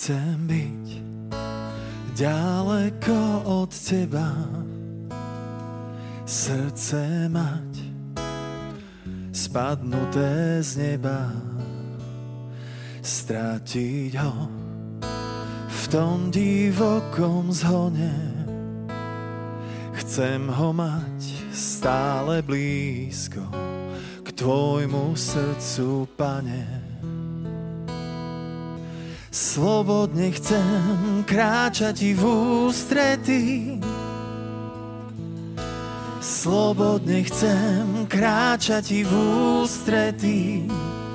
Nechcem byť ďaleko od teba, srdce mať spadnuté z neba, stratiť ho v tom divokom zhone. Chcem ho mať stále blízko k tvojmu srdcu, Pane. Slobodne chcem kráčať ti v ústretí, slobodne chcem kráčať ti v ústretí,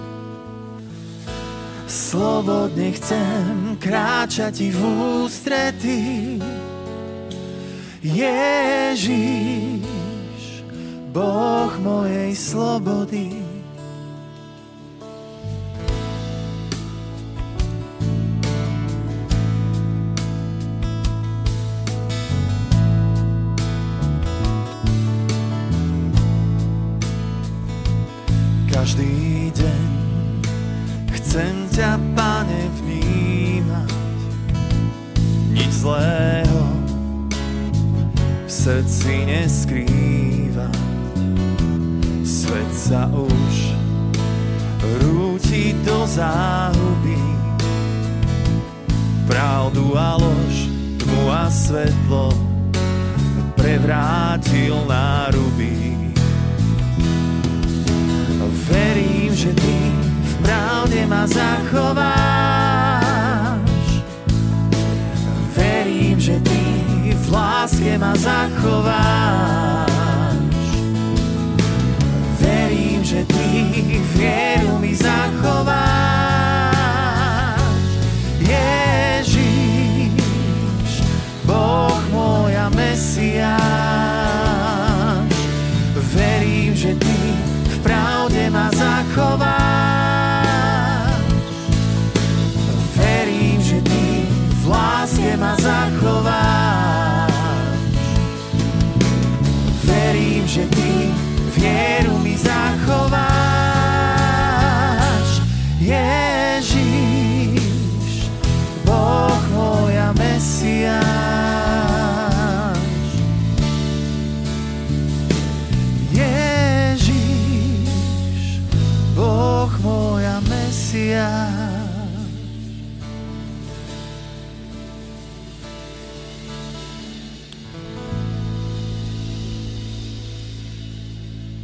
slobodne chcem kráčať ti v ústretí. Ježiš, Boh mojej slobody. Každý deň chcem ťa, Pane, vnímať, nič zlého v srdci neskrývať. Svet sa už rúti do záhuby, pravdu a lož, tmu a svetlo prevrátil na ruby. Verím, že ty v pravde ma zachováš. Verím, že ty v láske ma zachováš. Verím, že ty vieš